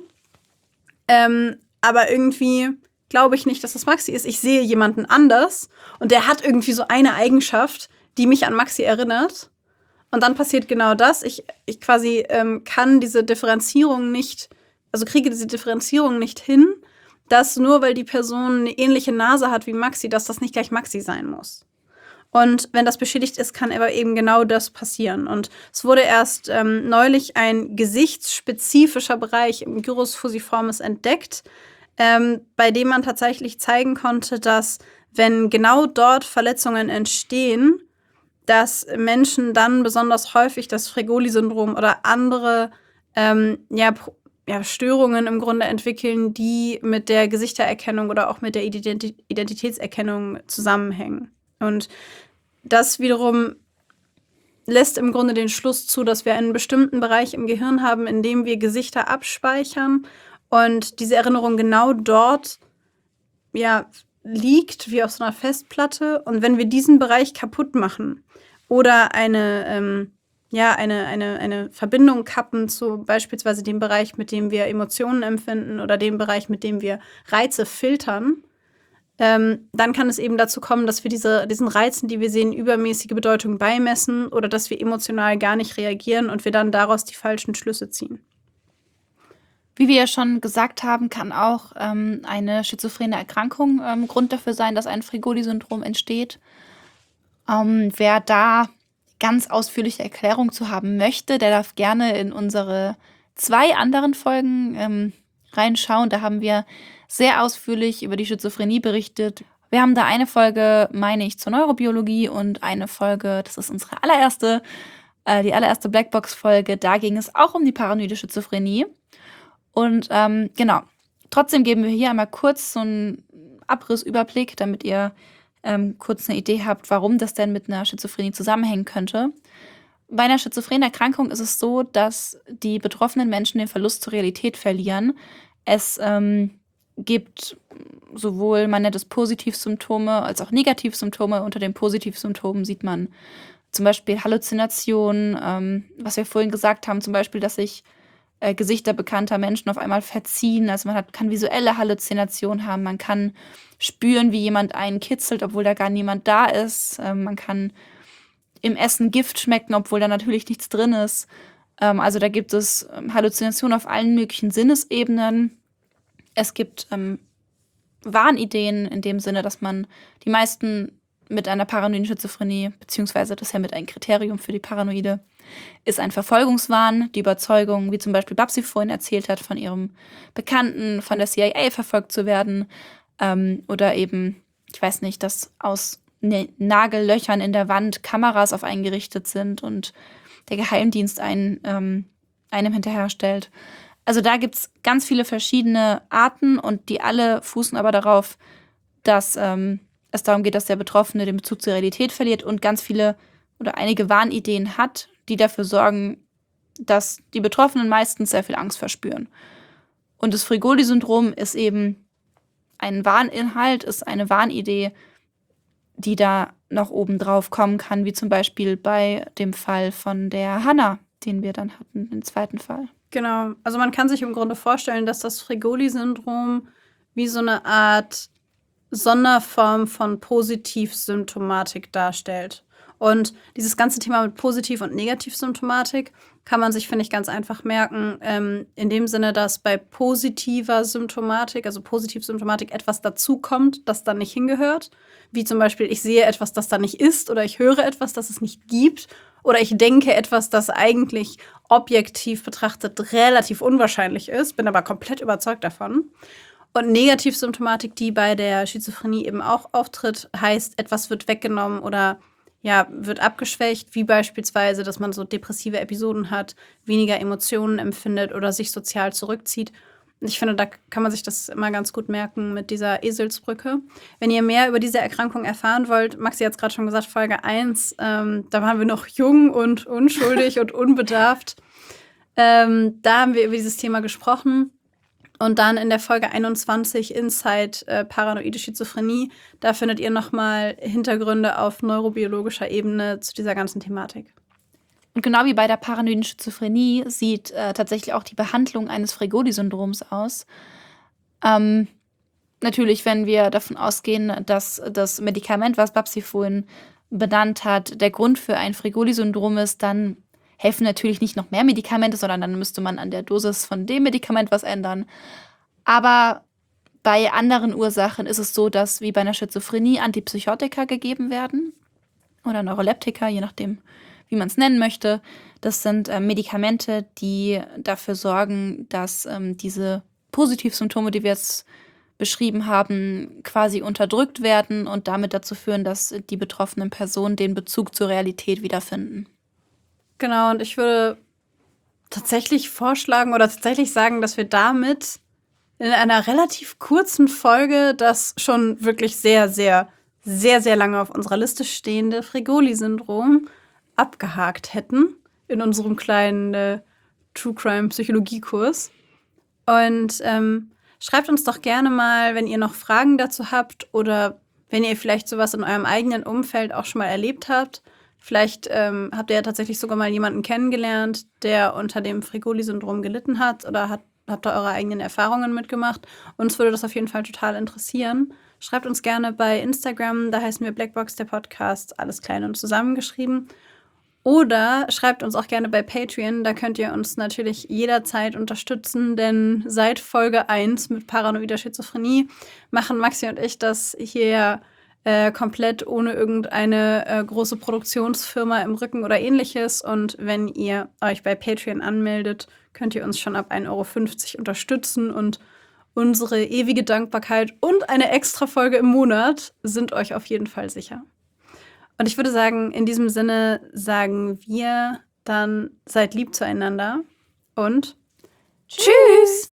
ähm, aber irgendwie glaube ich nicht, dass das Maxi ist. Ich sehe jemanden anders und der hat irgendwie so eine Eigenschaft, die mich an Maxi erinnert. Und dann passiert genau das. Ich, ich quasi ähm, kann diese Differenzierung nicht, also kriege diese Differenzierung nicht hin, dass nur weil die Person eine ähnliche Nase hat wie Maxi, dass das nicht gleich Maxi sein muss. Und wenn das beschädigt ist, kann aber eben genau das passieren. Und es wurde erst ähm, neulich ein gesichtsspezifischer Bereich im Gyrus fusiformis entdeckt, ähm, bei dem man tatsächlich zeigen konnte, dass wenn genau dort Verletzungen entstehen, dass Menschen dann besonders häufig das Fregoli-Syndrom oder andere ähm, ja, ja, Störungen im Grunde entwickeln, die mit der Gesichtererkennung oder auch mit der Ident- Identitätserkennung zusammenhängen. Und das wiederum lässt im Grunde den Schluss zu, dass wir einen bestimmten Bereich im Gehirn haben, in dem wir Gesichter abspeichern Und diese Erinnerung genau dort, ja, liegt wie auf so einer Festplatte. Und wenn wir diesen Bereich kaputt machen oder eine, ähm, ja, eine, eine, eine Verbindung kappen zu beispielsweise dem Bereich, mit dem wir Emotionen empfinden oder dem Bereich, mit dem wir Reize filtern, ähm, dann kann es eben dazu kommen, dass wir diese, diesen Reizen, die wir sehen, übermäßige Bedeutung beimessen oder dass wir emotional gar nicht reagieren und wir dann daraus die falschen Schlüsse ziehen. Wie wir ja schon gesagt haben, kann auch ähm, eine schizophrene Erkrankung ähm, Grund dafür sein, dass ein Fregoli-Syndrom entsteht. Ähm, wer da ganz ausführliche Erklärung zu haben möchte, der darf gerne in unsere zwei anderen Folgen ähm, reinschauen. Da haben wir sehr ausführlich über die Schizophrenie berichtet. Wir haben da eine Folge, meine ich, zur Neurobiologie und eine Folge, das ist unsere allererste, äh, die allererste Blackbox-Folge, da ging es auch um die paranoide Schizophrenie. Und ähm, genau, trotzdem geben wir hier einmal kurz so einen Abrissüberblick, damit ihr ähm, kurz eine Idee habt, warum das denn mit einer Schizophrenie zusammenhängen könnte. Bei einer schizophrenen Erkrankung ist es so, dass die betroffenen Menschen den Verlust zur Realität verlieren. Es ähm, gibt sowohl, man nennt es Positivsymptome, als auch Negativsymptome. Unter den Positivsymptomen sieht man zum Beispiel Halluzinationen, ähm, was wir vorhin gesagt haben, zum Beispiel, dass sich äh, Gesichter bekannter Menschen auf einmal verziehen. Also man hat, kann visuelle Halluzinationen haben, man kann spüren, wie jemand einen kitzelt, obwohl da gar niemand da ist. Ähm, man kann im Essen Gift schmecken, obwohl da natürlich nichts drin ist. Ähm, also da gibt es ähm, Halluzinationen auf allen möglichen Sinnesebenen. Es gibt ähm, Wahnideen in dem Sinne, dass man die meisten mit einer paranoiden Schizophrenie, beziehungsweise das ist ja mit ein Kriterium für die Paranoide, ist ein Verfolgungswahn, die Überzeugung, wie zum Beispiel Babsi vorhin erzählt hat, von ihrem Bekannten, von der C I A verfolgt zu werden. Ähm, oder eben, ich weiß nicht, dass aus ne- Nagellöchern in der Wand Kameras auf einen gerichtet sind und der Geheimdienst einen, ähm, einem hinterherstellt. Also da gibt es ganz viele verschiedene Arten und die alle fußen aber darauf, dass ähm, es darum geht, dass der Betroffene den Bezug zur Realität verliert und ganz viele oder einige Wahnideen hat, die dafür sorgen, dass die Betroffenen meistens sehr viel Angst verspüren. Und das Fregoli-Syndrom ist eben ein Wahninhalt, ist eine Wahnidee, die da noch oben drauf kommen kann, wie zum Beispiel bei dem Fall von der Hannah, den wir dann hatten, den zweiten Fall. Genau. Also man kann sich im Grunde vorstellen, dass das Fregoli-Syndrom wie so eine Art Sonderform von Positivsymptomatik darstellt. Und dieses ganze Thema mit Positiv- und Negativsymptomatik kann man sich, finde ich, ganz einfach merken, ähm, in dem Sinne, dass bei positiver Symptomatik, also Positivsymptomatik, etwas dazukommt, das dann nicht hingehört. Wie zum Beispiel, ich sehe etwas, das da nicht ist, oder ich höre etwas, das es nicht gibt, oder ich denke etwas, das eigentlich objektiv betrachtet relativ unwahrscheinlich ist, bin aber komplett überzeugt davon. Und Negativsymptomatik, die bei der Schizophrenie eben auch auftritt, heißt, etwas wird weggenommen oder ja, wird abgeschwächt, wie beispielsweise, dass man so depressive Episoden hat, weniger Emotionen empfindet oder sich sozial zurückzieht. Und ich finde, da kann man sich das immer ganz gut merken mit dieser Eselsbrücke. Wenn ihr mehr über diese Erkrankung erfahren wollt, Maxi hat es gerade schon gesagt, Folge eins, ähm, da waren wir noch jung und unschuldig und unbedarft. Ähm, da haben wir über dieses Thema gesprochen. Und dann in der Folge einundzwanzig Inside äh, Paranoide Schizophrenie, da findet ihr nochmal Hintergründe auf neurobiologischer Ebene zu dieser ganzen Thematik. Und genau wie bei der paranoiden Schizophrenie sieht äh, tatsächlich auch die Behandlung eines Fregoli-Syndroms aus. Ähm, natürlich, wenn wir davon ausgehen, dass das Medikament, was Babsi vorhin benannt hat, der Grund für ein Fregoli-Syndrom ist, dann helfen natürlich nicht noch mehr Medikamente, sondern dann müsste man an der Dosis von dem Medikament was ändern. Aber bei anderen Ursachen ist es so, dass wie bei einer Schizophrenie Antipsychotika gegeben werden oder Neuroleptika, je nachdem, wie man es nennen möchte. Das sind äh, Medikamente, die dafür sorgen, dass ähm, diese Positivsymptome, die wir jetzt beschrieben haben, quasi unterdrückt werden und damit dazu führen, dass die betroffenen Personen den Bezug zur Realität wiederfinden. Genau, und ich würde tatsächlich vorschlagen oder tatsächlich sagen, dass wir damit in einer relativ kurzen Folge das schon wirklich sehr, sehr, sehr, sehr lange auf unserer Liste stehende Fregoli-Syndrom abgehakt hätten in unserem kleinen äh, True Crime Psychologiekurs. Und ähm, schreibt uns doch gerne mal, wenn ihr noch Fragen dazu habt oder wenn ihr vielleicht sowas in eurem eigenen Umfeld auch schon mal erlebt habt. Vielleicht ähm, habt ihr ja tatsächlich sogar mal jemanden kennengelernt, der unter dem Fregoli-Syndrom gelitten hat oder hat, habt da eure eigenen Erfahrungen mitgemacht. Uns würde das auf jeden Fall total interessieren. Schreibt uns gerne bei Instagram, da heißen wir Blackbox der Podcast, alles klein und zusammengeschrieben. Oder schreibt uns auch gerne bei Patreon, da könnt ihr uns natürlich jederzeit unterstützen, denn seit Folge eins mit paranoider Schizophrenie machen Maxi und ich das hier äh, komplett ohne irgendeine äh, große Produktionsfirma im Rücken oder ähnliches. Und wenn ihr euch bei Patreon anmeldet, könnt ihr uns schon ab ein Euro fünfzig unterstützen und unsere ewige Dankbarkeit und eine extra Folge im Monat sind euch auf jeden Fall sicher. Und ich würde sagen, in diesem Sinne sagen wir dann, seid lieb zueinander und Tschüss!